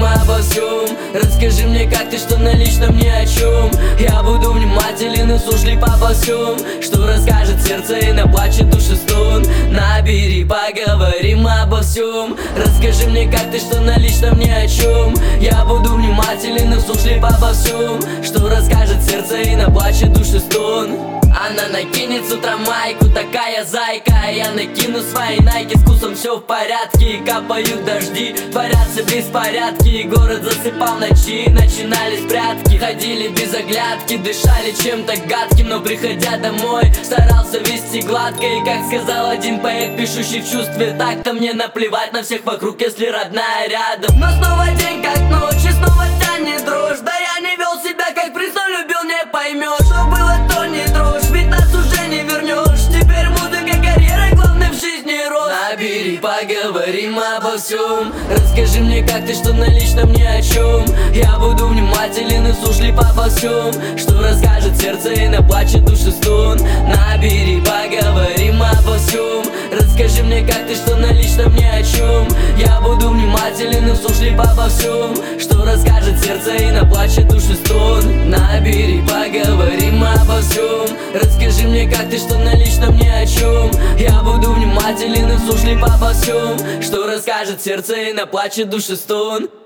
поговорим обо всем. Расскажи мне, как ты, что на личном ни о чем. Я буду внимателен и сушлив обо всем, что расскажет сердце и наплачет души стон. Набери, поговорим обо всем. Расскажи мне, как ты, что на личном ни о чем. Я буду внимателен и сушлив обо всем, что расскажет сердце и наплачет души стон. Она накинет с утра майку, такая зайка. Я накину свои найки, с вкусом все в порядке. И капают дожди, творятся беспорядки. И город засыпал ночи, начинались прятки. Ходили без оглядки, дышали чем-то гадким. Но приходя домой, старался вести гладко. И как сказал один поэт, пишущий в чувстве так-то: мне наплевать на всех вокруг, если родная рядом. Но снова день как ночь, и снова тянет дрожь. Да я не вел себя как приз, но любил, не поймешь. Что было, то не дрожь, ведь нас уже не вернешь. Теперь музыка, карьера, главное в жизни рост. Набери, поговорим обо всем. Расскажи мне, как ты, что на личном ни о чем. Я буду внимателен и сушлив обо всем, что расскажет сердце и наплачет души стон. Набери, поговорим обо всем. Расскажи мне, как ты, что на личном ни о чем. Я буду внимателен и сушлив обо всем, что расскажет сердце и наплачет души стон. Набери, поговорим обо всем. Расскажи мне, как ты, что на личном ни о чем. Я буду внимателен и сушлив обо всем, что расскажет сердце и наплачет души стон.